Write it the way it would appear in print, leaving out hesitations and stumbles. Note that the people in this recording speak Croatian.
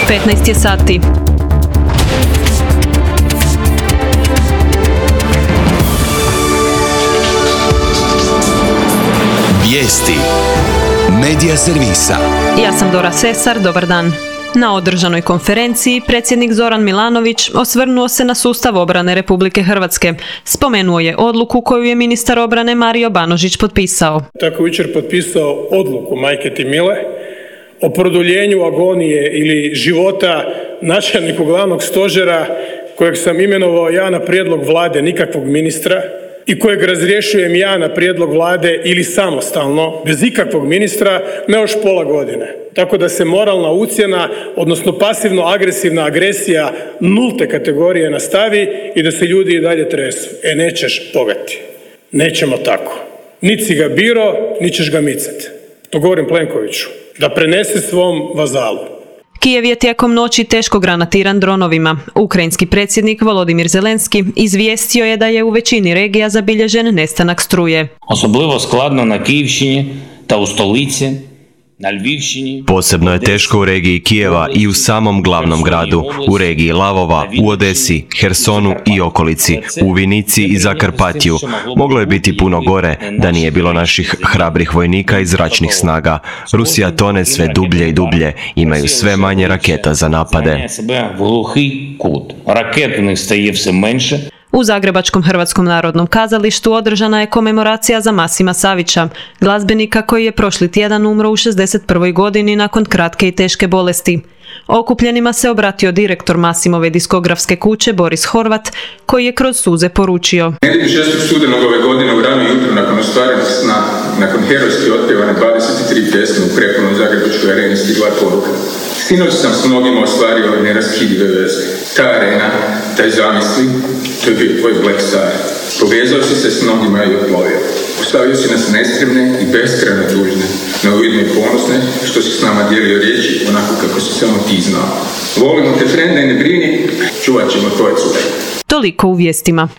15 je sati. Vijesti Medija servisa. Ja sam Dora Sesar, dobar dan. Na održanoj konferenciji predsjednik Zoran Milanović osvrnuo se na sustav obrane Republike Hrvatske. Spomenuo je odluku koju je ministar obrane Mario Banožić potpisao. Tako jučer potpisao odluku majke ti mile o produljenju agonije ili života načelniku glavnog stožera kojeg sam imenovao ja na prijedlog vlade, nikakvog ministra, i kojeg razrješujem ja na prijedlog vlade ili samostalno, bez ikakvog ministra, na još pola godine. Tako da se moralna ucjena, odnosno pasivno-agresivna agresija nulte kategorije nastavi i da se ljudi i dalje tresu. Nećeš bogati. Nećemo tako. Niti si ga biro, niti ćeš ga micati. To govorim Plenkoviću. Da prenese svom vazalu. Kijev je tijekom noći teško granatiran dronovima. Ukrajinski predsjednik Volodimir Zelenski izvijestio je da je u većini regija zabilježen nestanak struje. Особливо складно на Київщині та у столиці, на Львівщині. Posebno je teško u regiji Kijeva i u samom glavnom gradu, u regiji Lavova, u Odesi, Hersonu i okolici, u Vinici i Zakarpatiju. Moglo je biti puno gore da nije bilo naših hrabrih vojnika i zračnih snaga. Rusija tone sve dublje i dublje, imaju sve manje raketa za napade. Ракет стає все менше. U Zagrebačkom Hrvatskom narodnom kazalištu održana je komemoracija za Masima Savića, glazbenika koji je prošli tjedan umro u 61. godini nakon kratke i teške bolesti. Okupljenima se obratio direktor Masimove diskografske kuće Boris Horvat, koji je kroz suze poručio: Nedjelju 6. studenog ove godine u rano jutro nakon ostvarenih sna, nakon herojski otpjevane 23 pjesme u prepunoj Zagrebačkoj areni stigla poruka. Sinoć sam s mnogima ostvario neraskidive veze. Ta arena, taj zamisli, to je bio tvoj Black Star. Povezao si se s mnogima i oplovio. Ostavio si nas nestremne i beskrajno tužne, neuvidne i ponosne, što si s nama dijelio riječi onako kako si samo ti znao. Volimo te, frende, i ne brini, čuvat ćemo tvoje cure. Toliko u vijestima.